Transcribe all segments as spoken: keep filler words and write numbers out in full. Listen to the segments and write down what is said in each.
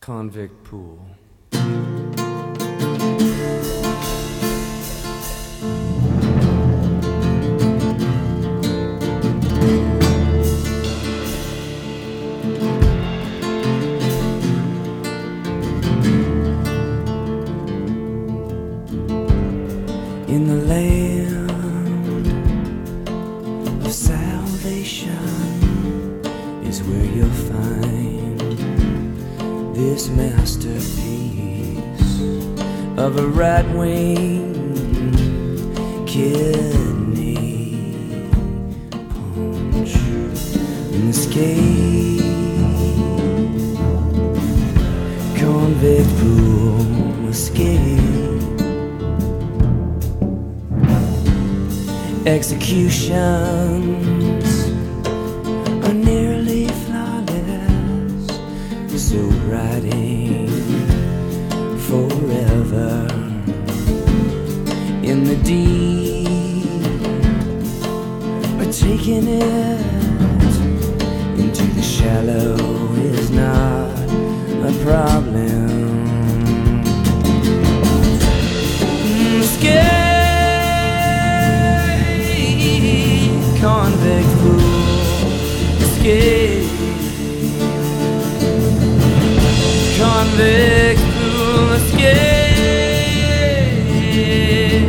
Convict pool. In the land of salvation is where you'll find this masterpiece of a right-wing kidney punch and escape. Convict pool escape. Executions are nearly flawless, so riding forever in the deep, but taking it into the shallow is not a problem. Scared convict pool escape. Convict pool escape.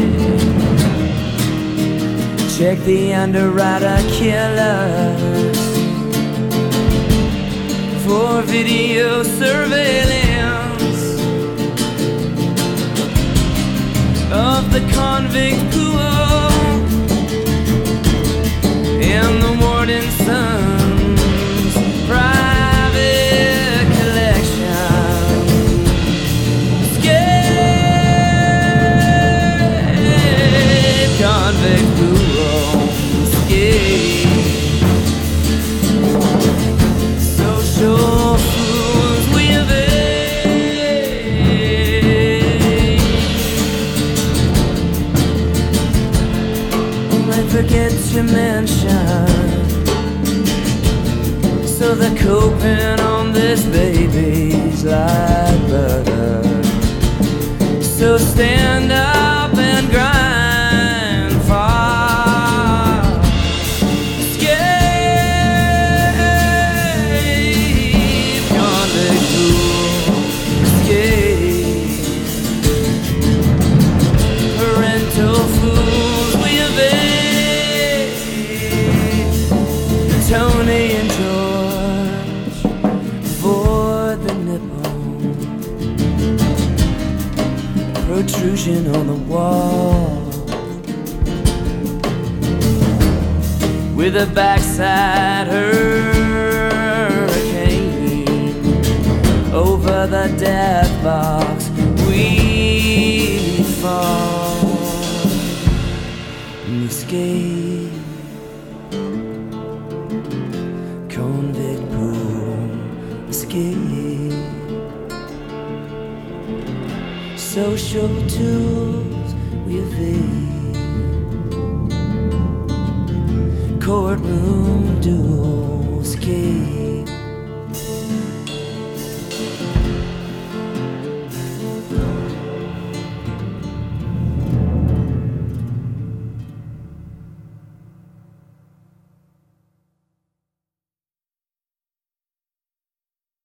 Check the underwriter killers for video surveillance of the convict pool and the warden's son's private collection. Escape, convict pool, escape. Social fools we evade. I forget to mention, so the coping on this baby's like butter. So stand up and grind far. Escape, convict pool, escape. Parental fools we evade. Tony and George for the nipple. Protrusion on the wall with a backside hurricane over the death box we fall and escape. Convict pool escape. Social tools we evade. Courtroom duel escape.